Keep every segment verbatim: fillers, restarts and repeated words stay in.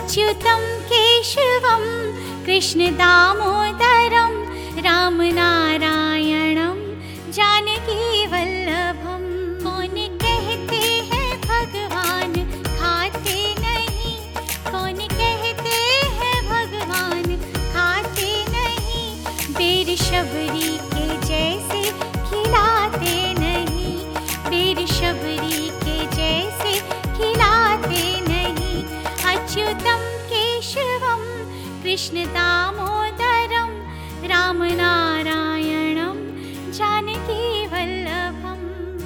अच्युतं केशवं कृष्णदामोदरं रामनारायणं जानकीवल्लभं। कौन कहते हैं भगवान खाते नहीं, कौन कहते हैं भगवान खाते नहीं, बेर शबरी के जैसे खिलाते नहीं, बेर शबरी के जैसे खिलाते नहीं। अच्युतं केशवं कृष्णदामोदरं रामनारायणं जानकीवल्लभम्।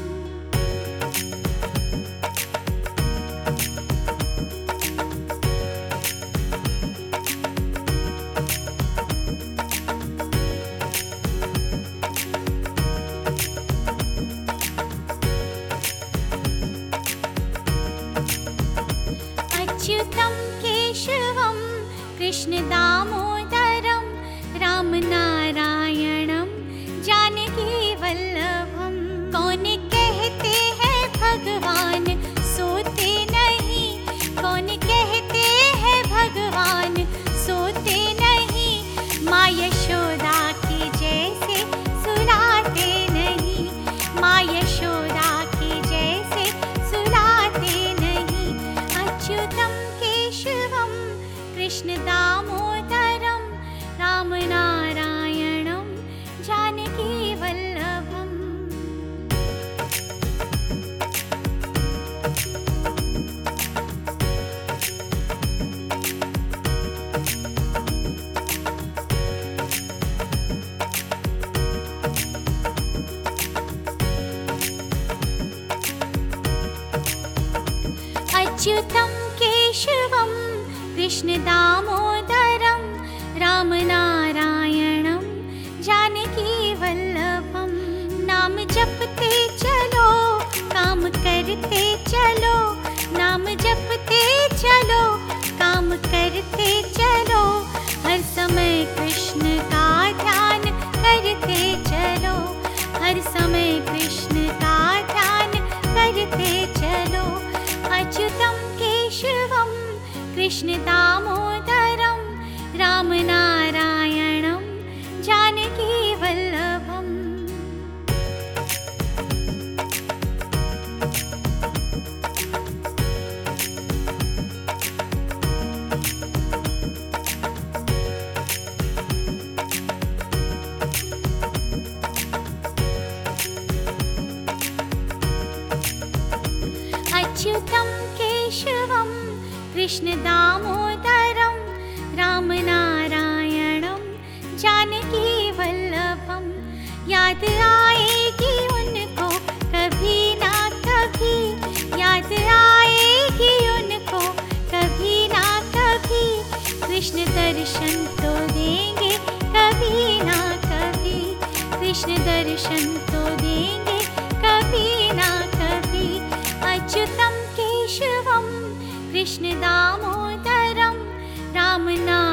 अच्युतं केशवं कृष्णदामोदरं रामनारायणं जानकीवल्लभं। कौन कहते हैं भगवान सोते नहीं, कौन कहते हैं भगवान सोते नहीं, माँ यशोदा के जैसे सुलाते नहीं, माँ यशोदा के जैसे सुलाते नहीं। अच्युतं केशवं कृष्णदामोदरं रामनारायणं जानकीवल्लभम्। अच्युतं केशवं कृष्णदामोदरं रामनारायणं जानकीवल्लभं। नाम जपते चलो काम करते चलो, नाम जपते चलो काम करते चलो, हर समय कृष्ण का ध्यान करते चलो, हर समय कृष्ण का ध्यान करते चलो। अच्युतं केशवं कृष्णदामोदरं रामनारायणं जानकीवल्लभम्। अच्युतं केशवं कृष्णदामोदरं रामनारायणं जानकीवल्लभं। याद आएगी उनको कभी ना कभी, याद आएगी उनको कभी ना कभी, कृष्ण दर्शन तो देंगे कभी ना कभी, कृष्ण दर्शन तो देंगे कभी ना कभी। अच्युतं केशवं कृष्णदामोदरं रामनारायणं